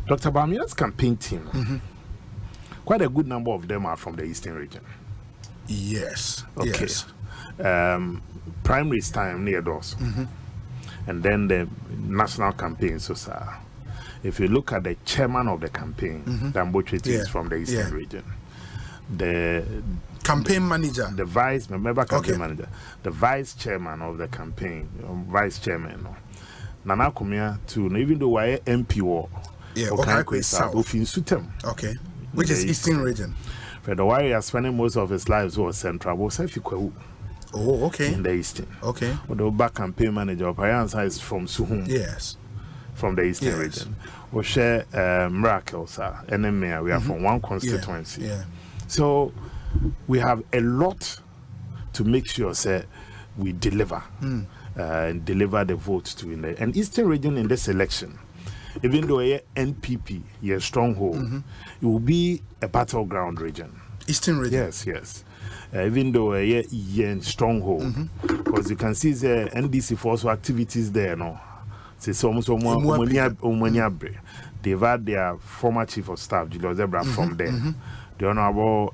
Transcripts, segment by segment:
Dr. Bawumia's campaign team, quite a good number of them are from the Eastern region. Yes. Okay. Yes. Primaries time near those. And then the national campaign, so sir. If you look at the chairman of the campaign, Damboche is from the Eastern region. The campaign manager, the vice manager, the vice chairman of the campaign, vice chairman, Nana Kumia too. Even though I MP war, South, okay, which is Eastern region. For the warrior spending most of his lives was central, was Oh, okay. In the Eastern. Okay. But the back campaign manager of Ayansa is from Suhum. Yes. From the Eastern region. We share miracles, NMA. We are from one constituency. Yeah. So we have a lot to make sure we deliver and deliver the votes to in the and Eastern region in this election. Even though NPP, your stronghold, it will be a battleground region. Eastern region. Yes. Even though stronghold, because you can see the NDC for also activities there, no. It's almost they've had their former chief of staff, Julius Zebra, from there. The Honorable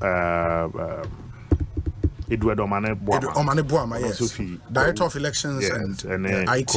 Edward Omane Boama, yes. Director of Elections and IT.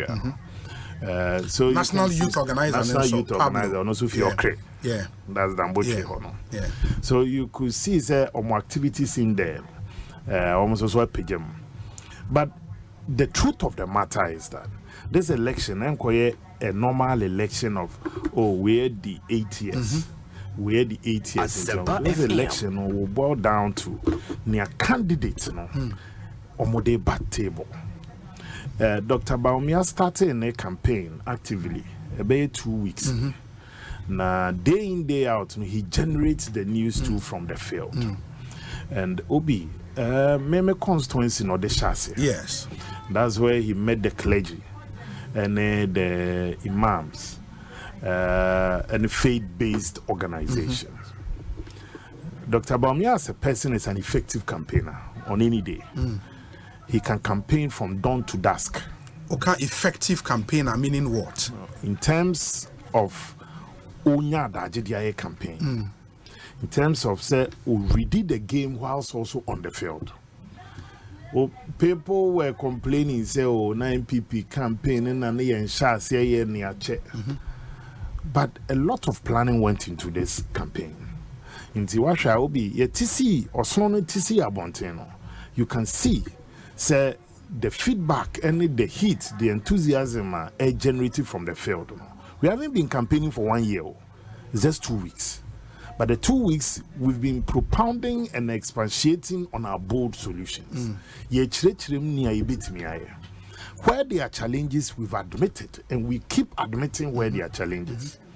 So National Youth Organizer, and also Fiokre. Yeah, that's Damboche. Yeah. So you could see more activities in there, almost also a pigeon. But the truth of the matter is that this election, a normal election of we're the 8 years. We're the 8 years. This election will boil down to near candidates, on the bad table. Dr. Bawumia started in a campaign actively about 2 weeks. Now, day in, day out, he generates the news too from the field. And Obi, Meme constituency, no, the chassis. Yes. That's where he met the clergy and the imams and faith-based organizations. Dr. Bawumia as a person is an effective campaigner on any day. He can campaign from dawn to dusk. Okay, effective campaigner meaning what? In terms of Onya campaign. In terms of ready the game whilst also on the field. People were complaining, say, 9PP campaign and but a lot of planning went into this campaign. In Tiwasha Obi, TC or Sono TC Abonteno, you can see say the feedback and the heat, the enthusiasm are generated from the field. We haven't been campaigning for 1 year. It's just 2 weeks. But the 2 weeks, we've been propounding and expatiating on our bold solutions. Where there are challenges, we've admitted, and we keep admitting where there are challenges.